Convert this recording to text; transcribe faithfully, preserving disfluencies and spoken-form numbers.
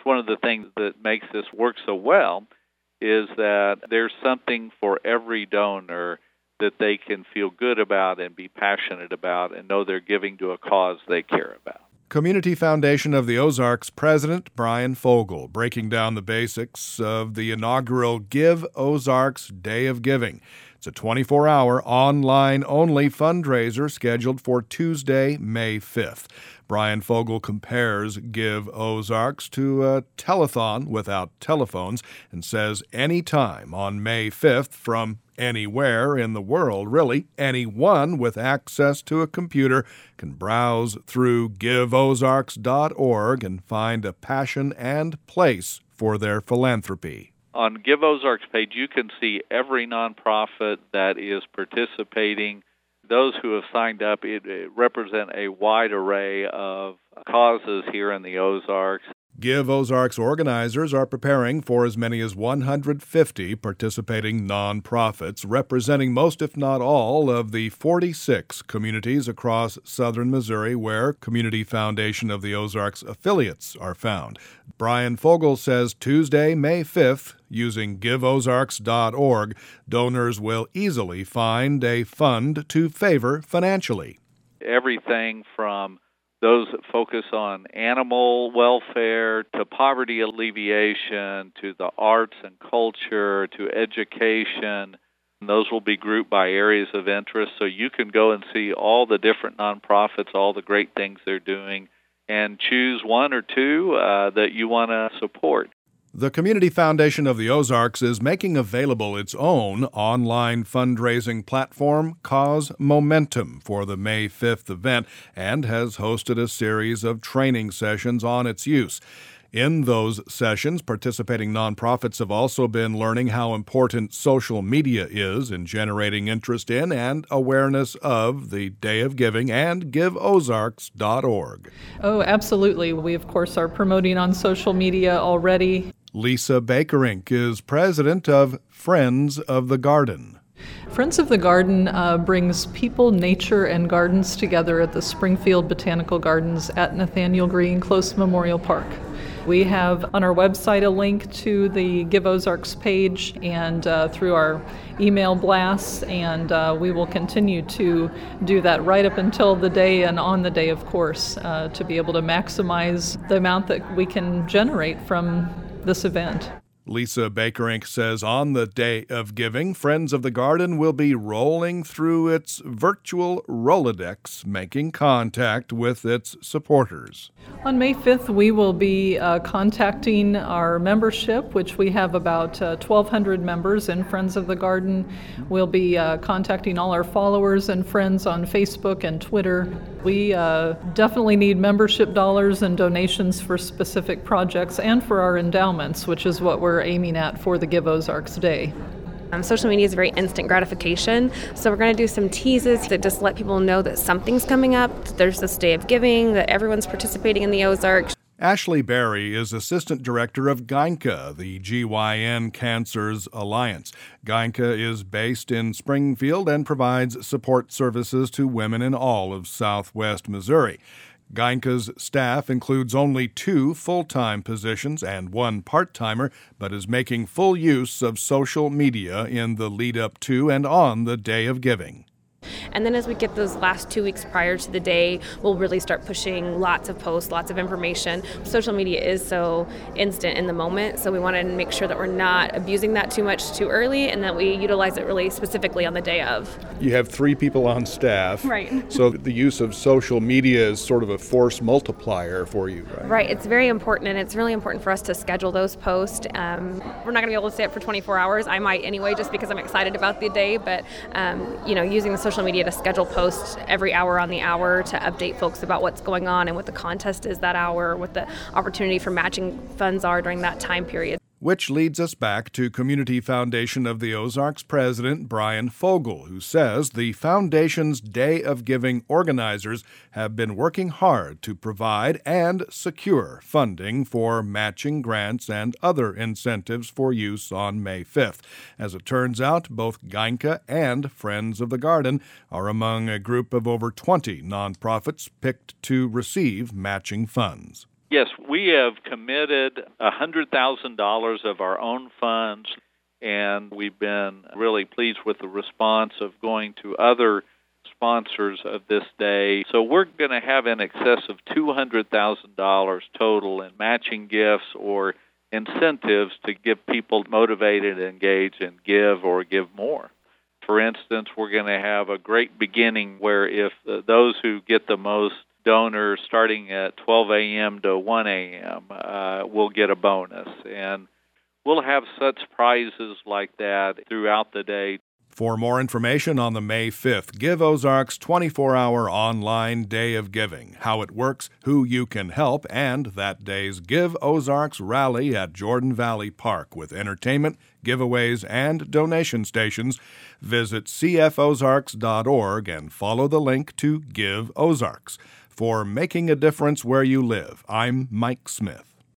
one of the things that makes this work so well is that there's something for every donor that they can feel good about and be passionate about and know they're giving to a cause they care about. Community Foundation of the Ozarks President Brian Fogel breaking down the basics of the inaugural Give Ozarks Day of Giving. It's a twenty-four hour online-only fundraiser scheduled for Tuesday, May fifth. Brian Fogel compares Give Ozarks to a telethon without telephones and says anytime on May fifth from anywhere in the world, really, anyone with access to a computer can browse through give ozarks dot org and find a passion and place for their philanthropy. On Give Ozarks page, you can see every nonprofit that is participating. Those who have signed up it, it represent a wide array of causes here in the Ozarks. Give Ozarks organizers are preparing for as many as one hundred fifty participating nonprofits, representing most, if not all, of the forty-six communities across southern Missouri where Community Foundation of the Ozarks affiliates are found. Brian Fogel says Tuesday, May fifth, using give ozarks dot org, donors will easily find a fund to favor financially. Everything from those that focus on animal welfare, to poverty alleviation, to the arts and culture, to education. And those will be grouped by areas of interest, so you can go and see all the different nonprofits, all the great things they're doing, and choose one or two uh, that you want to support. The Community Foundation of the Ozarks is making available its own online fundraising platform, Cause Momentum, for the May fifth event and has hosted a series of training sessions on its use. In those sessions, participating nonprofits have also been learning how important social media is in generating interest in and awareness of the Day of Giving and give ozarks dot org. Oh, absolutely. We, of course, are promoting on social media already. Lisa Bakerink is president of Friends of the Garden. Friends of the Garden uh, brings people, nature, and gardens together at the Springfield Botanical Gardens at Nathaniel Green Close Memorial Park. We have on our website a link to the Give Ozarks page and uh, through our email blasts, and uh, we will continue to do that right up until the day and on the day, of course, uh, to be able to maximize the amount that we can generate from this event. Lisa Bakerink says on the Day of Giving, Friends of the Garden will be rolling through its virtual Rolodex, making contact with its supporters. On May fifth, we will be uh, contacting our membership, which we have about uh, twelve hundred members in Friends of the Garden. We'll be uh, contacting all our followers and friends on Facebook and Twitter. We uh, definitely need membership dollars and donations for specific projects and for our endowments, which is what we're aiming at for the Give Ozarks Day. Um, social media is very instant gratification, so we're going to do some teases to just let people know that something's coming up, that there's this Day of Giving, that everyone's participating in the Ozarks. Ashley Berry is Assistant Director of GYNCA, the G Y N Cancers Alliance. GYNCA is based in Springfield and provides support services to women in all of southwest Missouri. GYNCA's staff includes only two full-time positions and one part-timer, but is making full use of social media in the lead-up to and on the Day of Giving. And then as we get those last two weeks prior to the day, we'll really start pushing lots of posts, lots of information. Social media is so instant in the moment, so we want to make sure that we're not abusing that too much too early and that we utilize it really specifically on the day of. You have three people on staff. Right. So the use of social media is sort of a force multiplier for you, right? Right. It's very important, and it's really important for us to schedule those posts. Um, we're not going to be able to stay up for twenty-four hours. I might anyway, just because I'm excited about the day, but um, you know, using the social media to schedule posts every hour on the hour to update folks about what's going on and what the contest is that hour, what the opportunity for matching funds are during that time period. Which leads us back to Community Foundation of the Ozarks President Brian Fogel, who says the Foundation's Day of Giving organizers have been working hard to provide and secure funding for matching grants and other incentives for use on May fifth. As it turns out, both GYNCA and Friends of the Garden are among a group of over twenty nonprofits picked to receive matching funds. Yes, we have committed one hundred thousand dollars of our own funds, and we've been really pleased with the response of going to other sponsors of this day. So we're going to have in excess of two hundred thousand dollars total in matching gifts or incentives to get people motivated, engaged, and give or give more. For instance, we're going to have a great beginning where if uh, those who get the most donors starting at twelve a.m. to one a.m. Uh, will get a bonus. And we'll have such prizes like that throughout the day. For more information on the May fifth Give Ozarks twenty-four hour online Day of Giving, how it works, who you can help, and that day's Give Ozarks rally at Jordan Valley Park with entertainment, giveaways, and donation stations, visit c f ozarks dot org and follow the link to Give Ozarks. For Making a Difference Where You Live, I'm Mike Smith.